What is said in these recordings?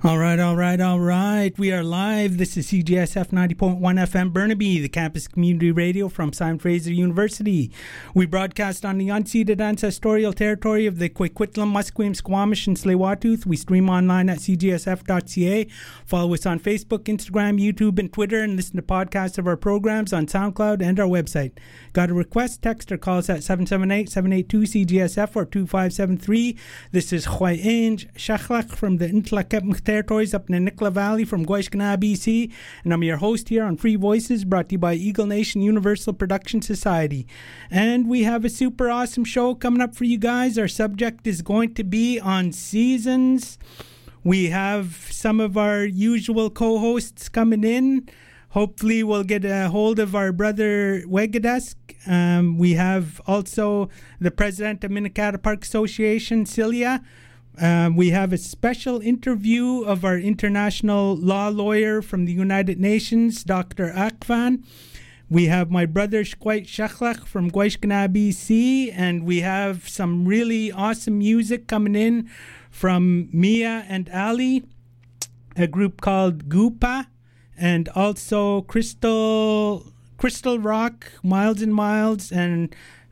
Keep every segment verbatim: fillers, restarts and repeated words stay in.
All right, all right, all right. We are live. This is C G S F ninety point one F M Burnaby, the campus community radio from Simon Fraser University. We broadcast on the unceded ancestral territory of the Coquitlam, Musqueam, Squamish, and Tsleil-Waututh. We stream online at c g s f dot c a. Follow us on Facebook, Instagram, YouTube, and Twitter, and listen to podcasts of our programs on SoundCloud and our website. Got a request? Text or call us at seven seven eight, seven eight two, C G S F or two five seven three. This is Khwai Inj Shachlach from the Intlakep territories up in the Nicola Valley from Goishkana, B C, and I'm your host here on Free Voices, brought to you by Eagle Nation Universal Production Society. And we have a super awesome show coming up for you guys. Our subject is going to be on seasons. We have some of our usual co-hosts coming in. Hopefully we'll get a hold of our brother Wegadesk. Um, we have also the president of Minikata Park Association, Celia. Um, we have a special interview of our international law lawyer from the United Nations, Doctor Akvan. We have my brother Shkwait Shachlach from Goishkana, B C, and we have some really awesome music coming in from Mia and Ali, a group called Gupa, and also Crystal Crystal Rock, Miles and Miles, and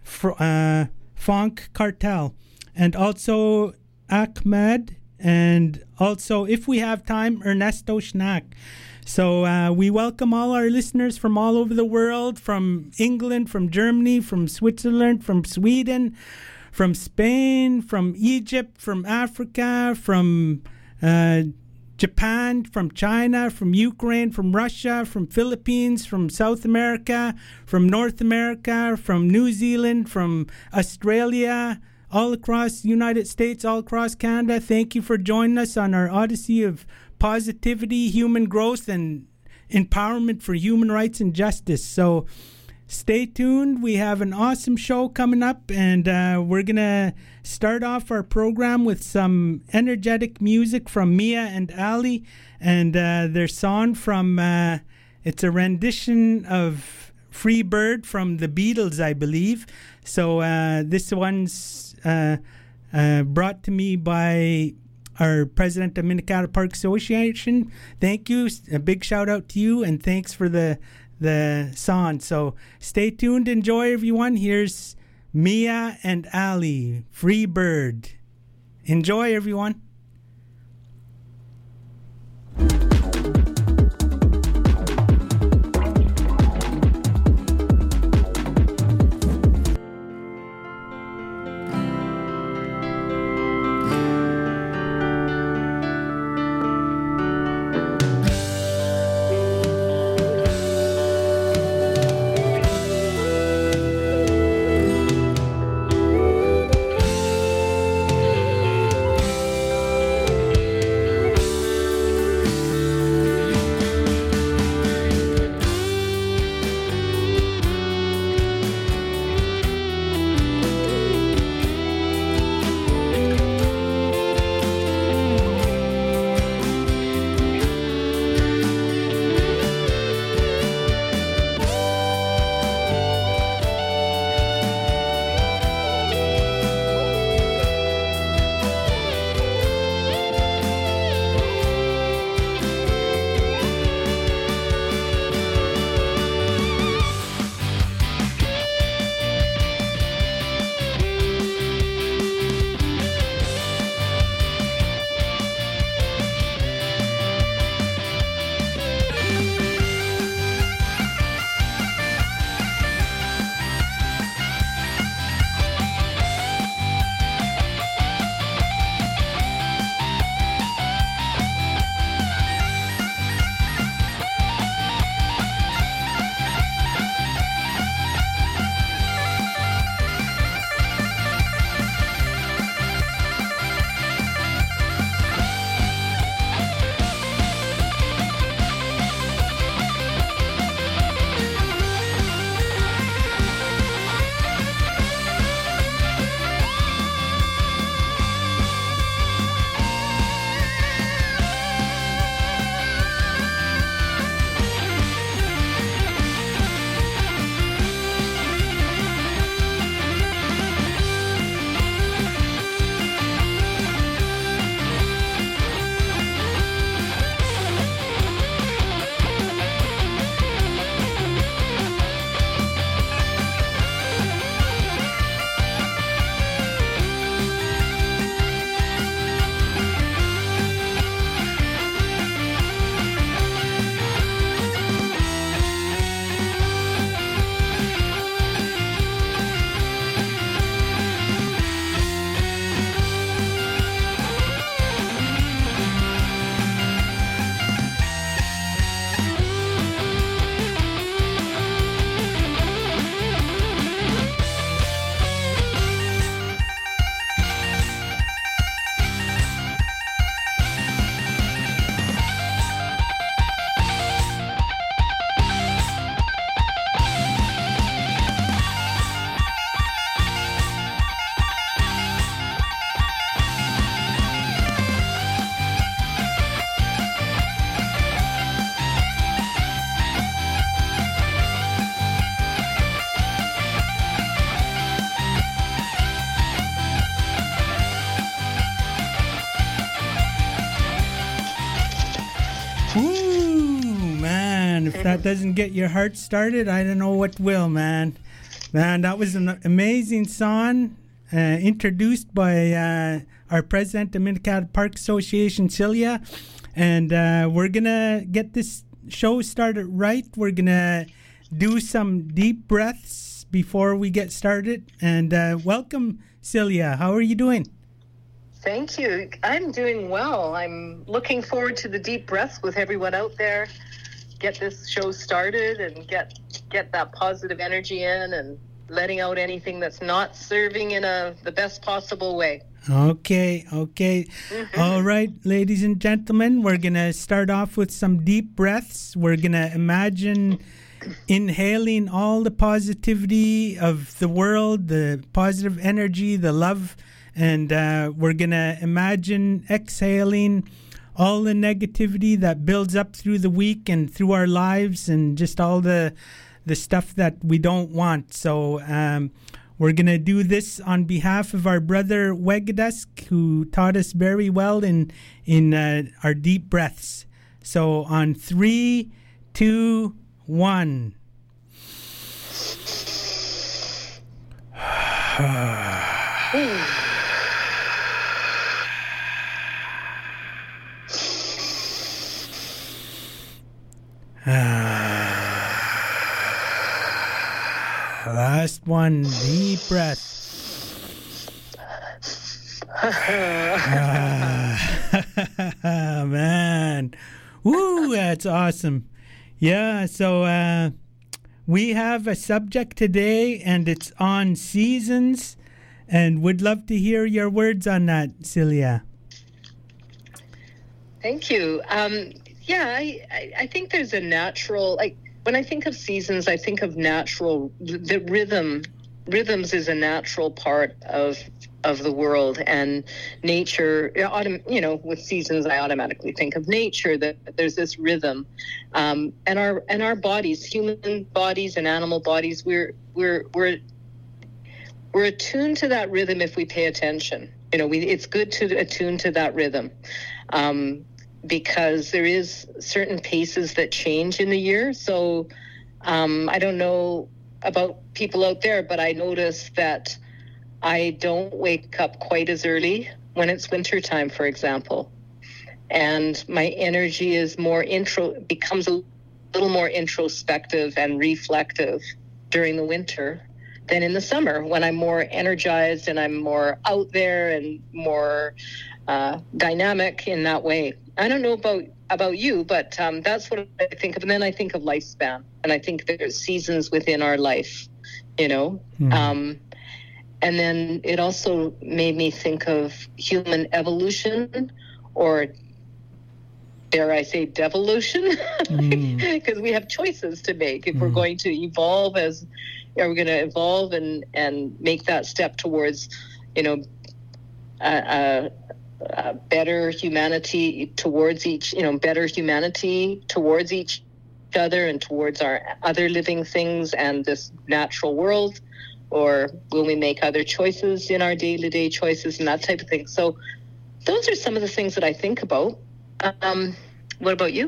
uh, Funk Cartel, and also Ahmed, and also, if we have time, Ernesto Schnack. So uh, we welcome all our listeners from all over the world, from England, from Germany, from Switzerland, from Sweden, from Spain, from Egypt, from Africa, from uh, Japan, from China, from Ukraine, from Russia, from Philippines, from South America, from North America, from New Zealand, from Australia, all across the United States, all across Canada. Thank you for joining us on our odyssey of positivity, human growth, and empowerment for human rights and justice. So stay tuned. We have an awesome show coming up, and uh, we're going to start off our program with some energetic music from Mia and Ali, and uh, their song from, uh, it's a rendition of Free Bird from the Beatles, I believe. So uh, this one's Uh, uh, brought to me by our president of Minikata Park Association. Thank you. A big shout out to you, and thanks for the the song. So stay tuned. Enjoy, everyone. Here's Mia and Ali, Free Bird. Enjoy, everyone. that doesn't get your heart started, I don't know what will, man. Man, that was an amazing song, uh, introduced by uh, our president of Minnetonka Park Association, Celia. And uh, we're going to get this show started right. We're going to do some deep breaths before we get started. And uh, welcome, Celia. How are you doing? Thank you. I'm doing well. I'm looking forward to the deep breaths with everyone out there. Get this show started and get get that positive energy in and letting out anything that's not serving in a the best possible way. Okay, okay. Mm-hmm. All right, ladies and gentlemen, we're going to start off with some deep breaths. We're going to imagine inhaling all the positivity of the world, the positive energy, the love. And uh, we're going to imagine exhaling all the negativity that builds up through the week and through our lives and just all the the stuff that we don't want. So um, we're going to do this on behalf of our brother Wegadusk, who taught us very well in, in uh, our deep breaths. So on three, two, one. Last one, deep breath. ah, man. Woo, that's awesome. Yeah, so uh, we have a subject today, and it's on seasons, and would love to hear your words on that, Celia. Thank you. Um, yeah, I, I, I think there's a natural, like, when I think of seasons, I think of natural, the rhythm. Rhythms is a natural part of of the world, and nature. You know, with seasons, I automatically think of nature. That there's this rhythm, um, and our and our bodies, human bodies and animal bodies, we're we're we're we're attuned to that rhythm if we pay attention. You know, we it's good to attune to that rhythm. Um, because there is certain paces that change in the year. So um, I don't know about people out there, but I notice that I don't wake up quite as early when it's winter time, for example. And my energy is more intro, becomes a little more introspective and reflective during the winter than in the summer, when I'm more energized and I'm more out there and more uh, dynamic in that way. I don't know about, about you, but um, that's what I think of. And then I think of lifespan. And I think there's seasons within our life, you know. Mm. Um, and then it also made me think of human evolution, or dare I say devolution, because mm. we have choices to make. If mm. we're going to evolve as, are we going to evolve and, and make that step towards, you know, uh, uh Uh, better humanity towards each, you know, better humanity towards each other and towards our other living things and this natural world? Or will we make other choices in our day-to-day choices and that type of thing? So those are some of the things that I think about. Um, what about you?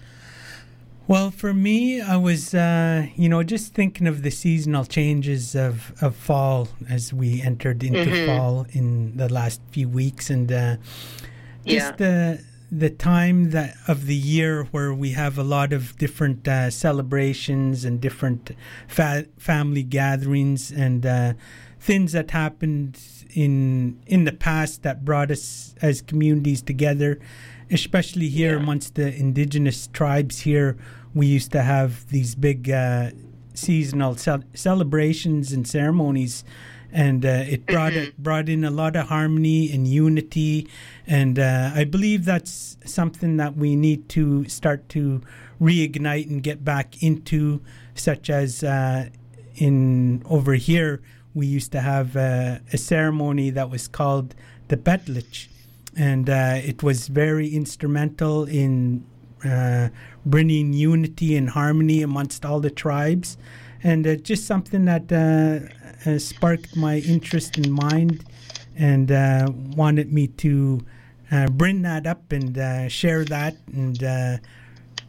Well, for me, I was, uh, you know, just thinking of the seasonal changes of, of fall as we entered into mm-hmm. fall in the last few weeks, and uh, just yeah. the the time that of the year where we have a lot of different uh, celebrations and different fa- family gatherings and uh, things that happened in in the past that brought us as communities together, especially here yeah. amongst the indigenous tribes here. We used to have these big uh, seasonal ce- celebrations and ceremonies, and uh, it brought mm-hmm. it brought in a lot of harmony and unity. And uh, I believe that's something that we need to start to reignite and get back into. Such as uh, in over here, we used to have uh, a ceremony that was called the Petlich, and uh, it was very instrumental in Uh, bringing unity and harmony amongst all the tribes, and uh, just something that uh, uh, sparked my interest and mind, and uh, wanted me to uh, bring that up and uh, share that and uh,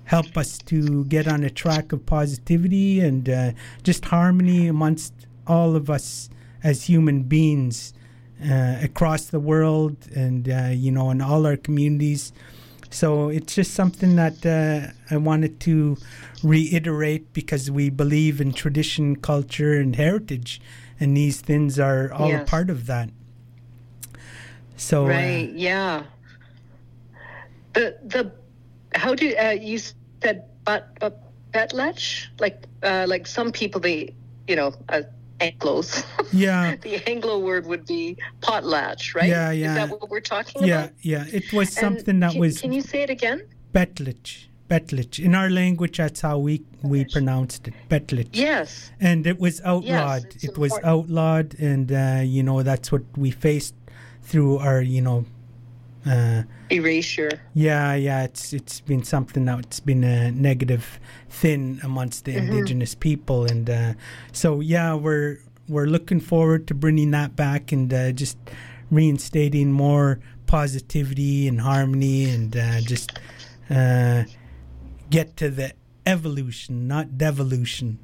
help us to get on a track of positivity and uh, just harmony amongst all of us as human beings uh, across the world and, uh, you know, in all our communities. So it's just something that uh, I wanted to reiterate because we believe in tradition, culture, and heritage, and these things are all yes. a part of that. So right, uh, yeah. The the how do uh, you said but uh, betlech? Like uh, like some people they you know uh, Anglos. Yeah. The Anglo word would be potlatch, right? Yeah, yeah. Is that what we're talking yeah, about? Yeah, yeah. It was something and that can, was. Can you say it again? Betlech. Betlech. In our language, that's how we we pronounced it. Betlech. Yes. And it was outlawed. Yes, it was important. outlawed, and uh, you know that's what we faced through our you know. Uh, Erasure. Yeah, yeah. It's it's been something that's been a negative thing amongst the mm-hmm. indigenous people, and uh, so yeah, we're we're looking forward to bringing that back and uh, just reinstating more positivity and harmony, and uh, just uh, get to the evolution, not devolution.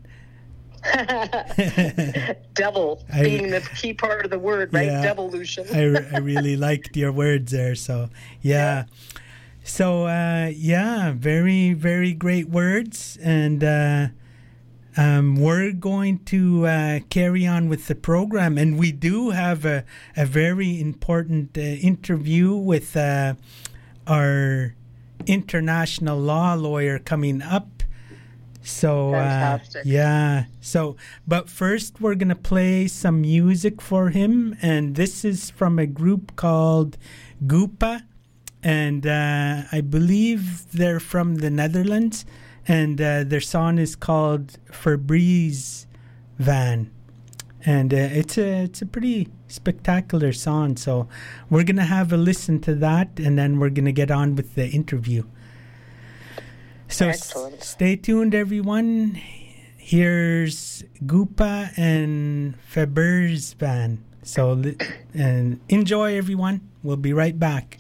Devil I, being the key part of the word, right? Yeah, Devolution. I, I really liked your words there. So, yeah. yeah. So, uh, yeah, very, very great words. And uh, um, we're going to uh, carry on with the program. And we do have a, a very important uh, interview with uh, our international law lawyer coming up. So, uh, yeah. So, but first we're going to play some music for him. And this is from a group called Goopa. And uh, I believe they're from the Netherlands. And uh, their song is called Fabrice Van. And uh, it's a it's a pretty spectacular song. So we're going to have a listen to that. And then we're going to get on with the interview. So s- stay tuned, everyone. Here's Goopa and Fabrice Van. So li- and enjoy, everyone. We'll be right back.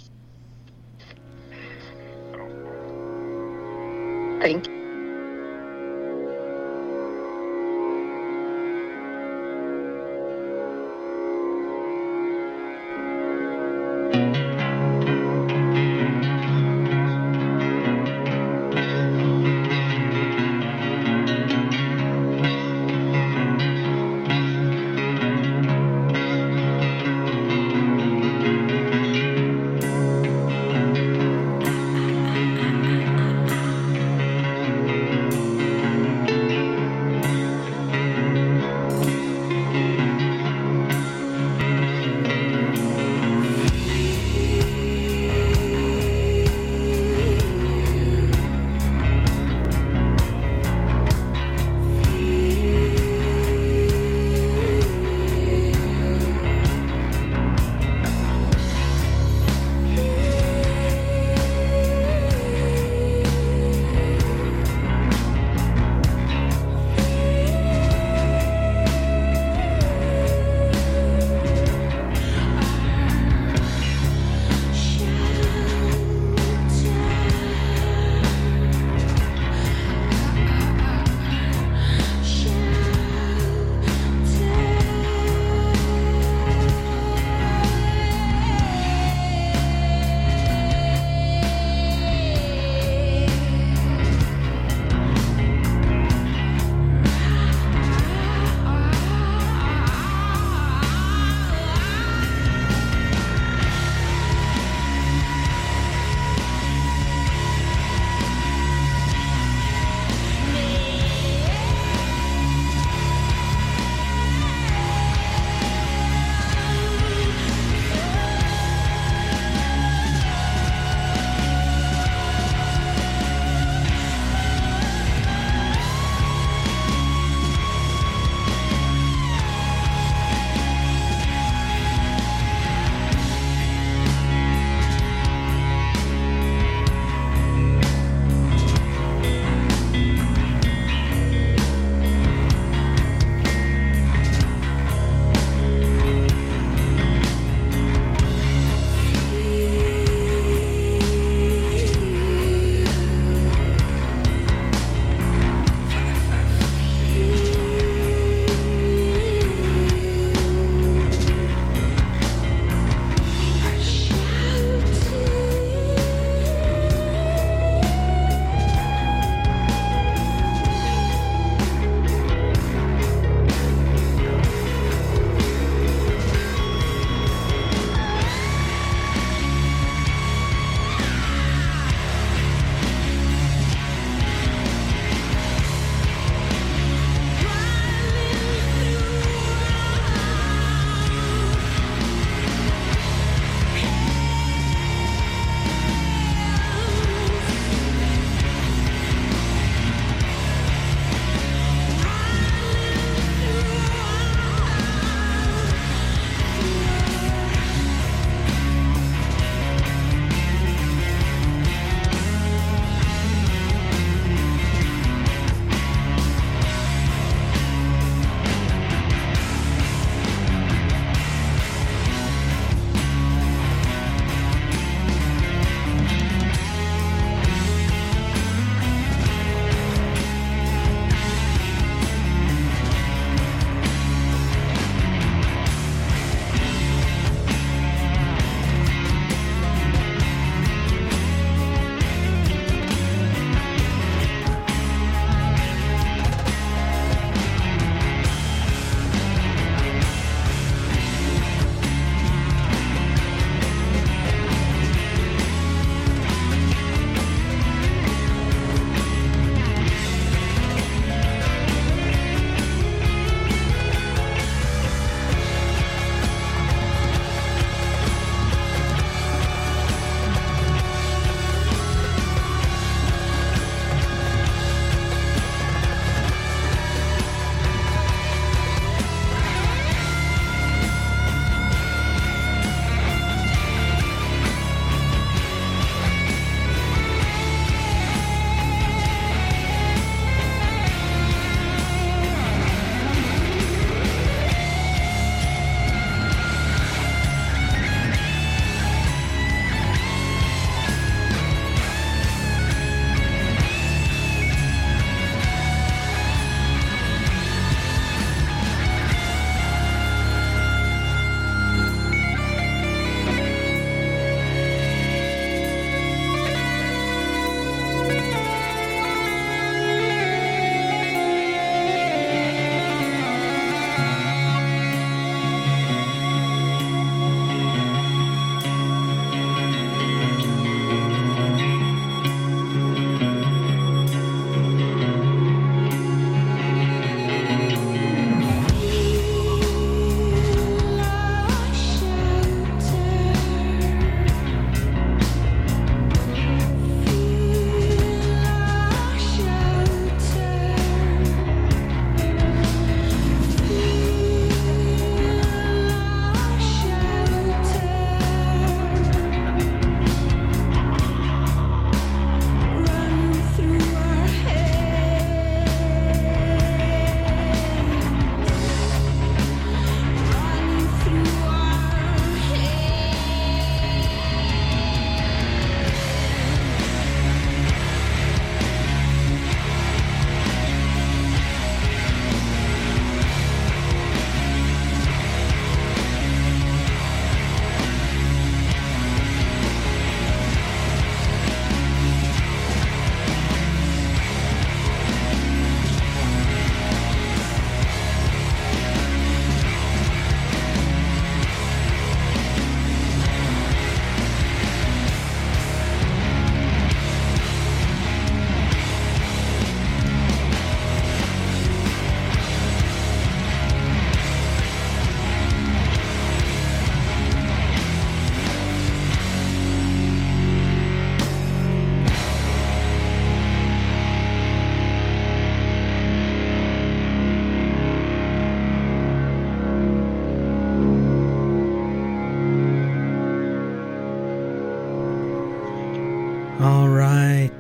Thank you.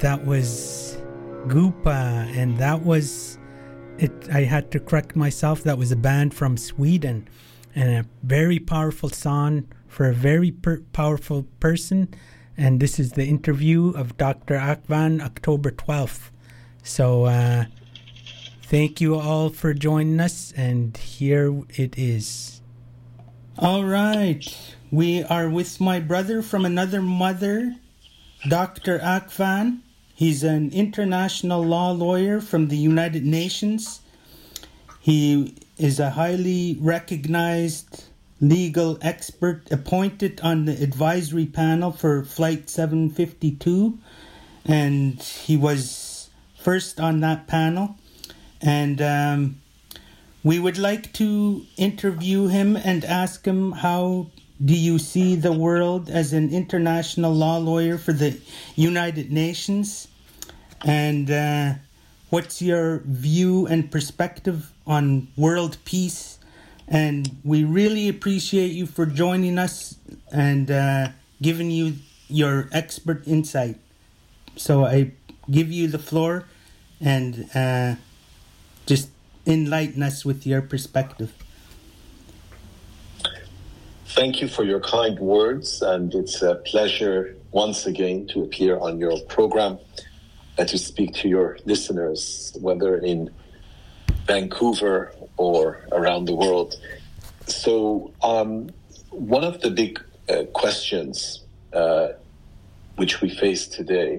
that was Gupa, and that was it. I had to correct myself. That was a band from Sweden, and a very powerful song for a very per- powerful person. And this is the interview of Doctor Akvan, October twelfth. So uh, thank you all for joining us, and here it is. All right, we are with my brother from another mother, Doctor Akvan. He's an international law lawyer from the United Nations. He is a highly recognized legal expert appointed on the advisory panel for Flight seven fifty-two, and he was first on that panel. And um, we would like to interview him and ask him, how do you see the world as an international law lawyer for the United Nations? And uh, what's your view and perspective on world peace? And we really appreciate you for joining us and uh, giving you your expert insight. So I give you the floor, and uh, just enlighten us with your perspective. Thank you for your kind words, and it's a pleasure once again to appear on your program and to speak to your listeners, whether in Vancouver or around the world. So um, one of the big uh, questions uh, which we face today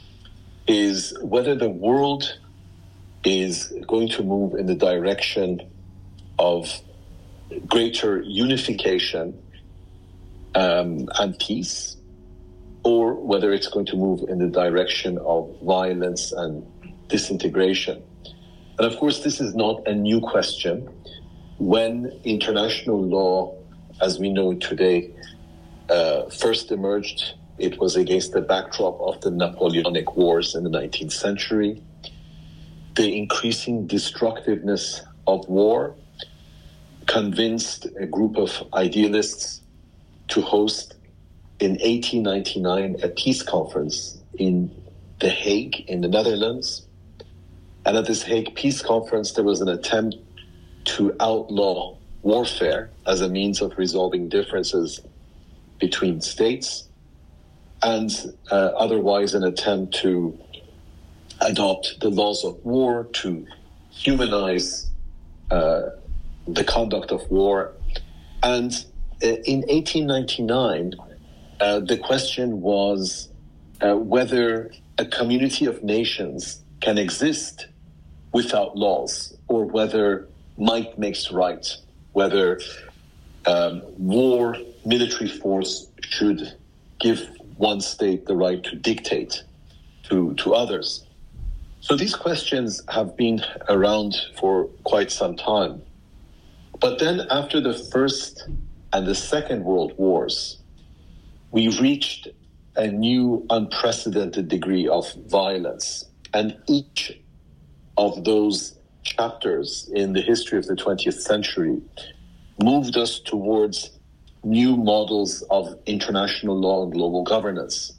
is whether the world is going to move in the direction of greater unification um, and peace, or whether it's going to move in the direction of violence and disintegration. And of course, this is not a new question. When international law, as we know it today, uh, first emerged, it was against the backdrop of the Napoleonic Wars in the nineteenth century. The increasing destructiveness of war convinced a group of idealists to host in eighteen ninety-nine a peace conference in The Hague in the Netherlands. And at this Hague Peace Conference, there was an attempt to outlaw warfare as a means of resolving differences between states, and uh, otherwise an attempt to adopt the laws of war, to humanize uh, the conduct of war. And uh, in eighteen ninety-nine, uh, the question was uh, whether a community of nations can exist without laws, or whether might makes right, whether um, war, military force should give one state the right to dictate to, to others. So these questions have been around for quite some time. But then after the First and the Second World Wars, we reached a new unprecedented degree of violence. And each of those chapters in the history of the twentieth century moved us towards new models of international law and global governance.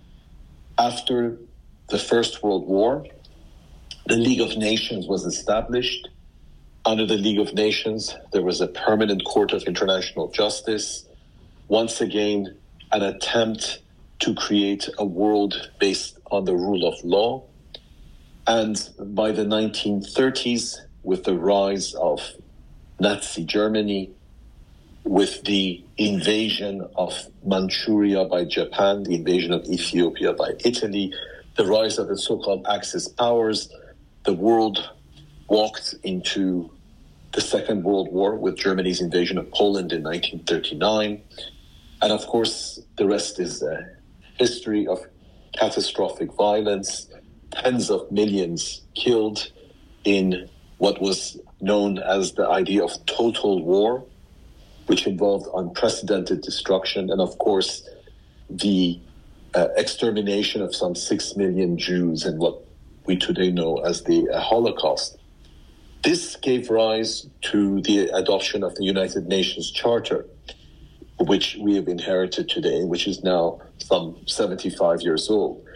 After the First World War, the League of Nations was established. Under the League of Nations, there was a permanent court of international justice. Once again, an attempt to create a world based on the rule of law. And by the nineteen thirties, with the rise of Nazi Germany, with the invasion of Manchuria by Japan, the invasion of Ethiopia by Italy, the rise of the so-called Axis powers, the world walked into the Second World War with Germany's invasion of Poland in nineteen thirty-nine. And of course, the rest is a history of catastrophic violence, tens of millions killed in what was known as the idea of total war, which involved unprecedented destruction, and of course, the uh, extermination of some six million Jews in what we today know as the uh, Holocaust. This gave rise to the adoption of the United Nations Charter, which we have inherited today, which is now some seventy-five years old.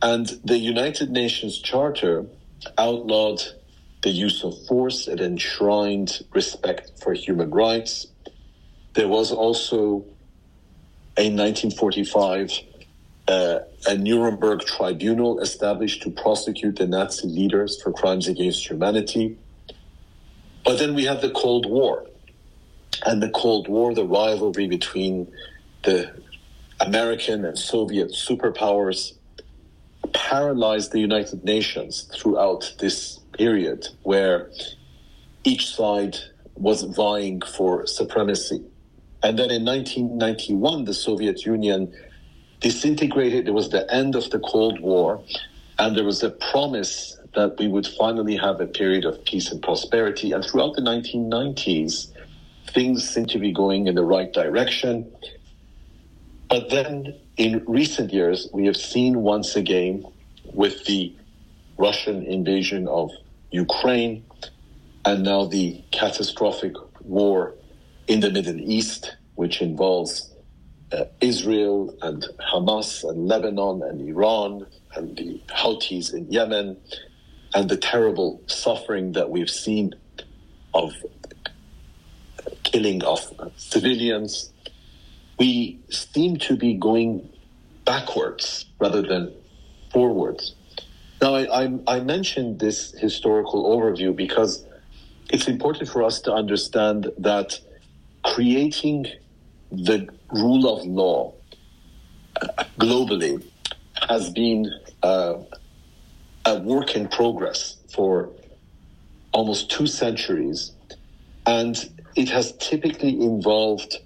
And the United Nations Charter outlawed the use of force. It enshrined respect for human rights. There was also, in nineteen forty-five, uh, a Nuremberg tribunal established to prosecute the Nazi leaders for crimes against humanity. But then we had the Cold War. And the Cold War, the rivalry between the American and Soviet superpowers, paralyzed the United Nations throughout this period where each side was vying for supremacy. And then in nineteen ninety-one, the Soviet Union disintegrated. It was the end of the Cold War, and there was a promise that we would finally have a period of peace and prosperity. And throughout the nineteen nineties, things seem to be going in the right direction. But then in recent years, we have seen once again with the Russian invasion of Ukraine and now the catastrophic war in the Middle East, which involves uh, Israel and Hamas and Lebanon and Iran and the Houthis in Yemen, and the terrible suffering that we've seen of killing of civilians, we seem to be going backwards rather than forwards. Now, I, I, I mentioned this historical overview because it's important for us to understand that creating the rule of law uh, globally has been uh, a work in progress for almost two centuries, and it has typically involved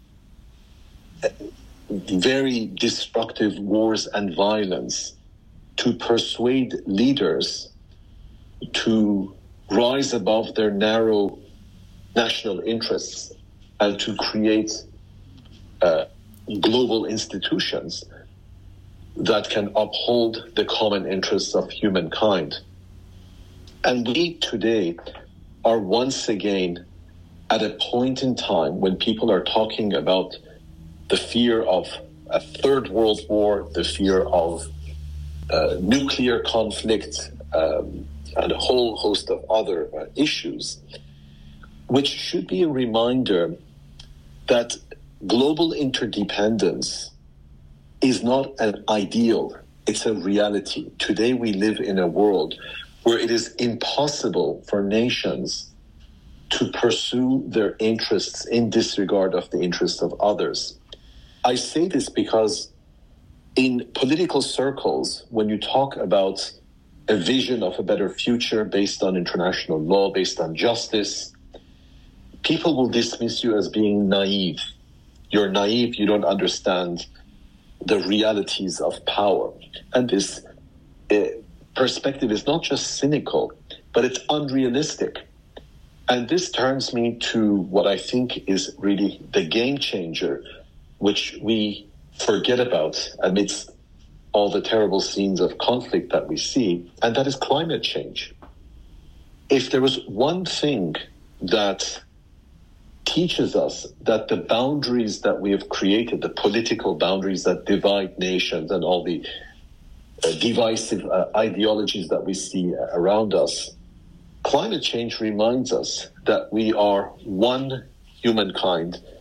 very destructive wars and violence to persuade leaders to rise above their narrow national interests and to create uh, global institutions that can uphold the common interests of humankind. And we today are once again at a point in time when people are talking about the fear of a third world war, the fear of uh, nuclear conflict, um, and a whole host of other uh, issues, which should be a reminder that global interdependence is not an ideal, it's a reality. Today we live in a world where it is impossible for nations to pursue their interests in disregard of the interests of others. I say this because in political circles, when you talk about a vision of a better future based on international law, based on justice, people will dismiss you as being naive. You're naive, you don't understand the realities of power. And this uh, perspective is not just cynical, but it's unrealistic. And this turns me to what I think is really the game changer, which we forget about amidst all the terrible scenes of conflict that we see, and that is climate change. If there was one thing that teaches us that the boundaries that we have created, the political boundaries that divide nations and all the uh, divisive uh, ideologies that we see around us, climate change reminds us that we are one humankind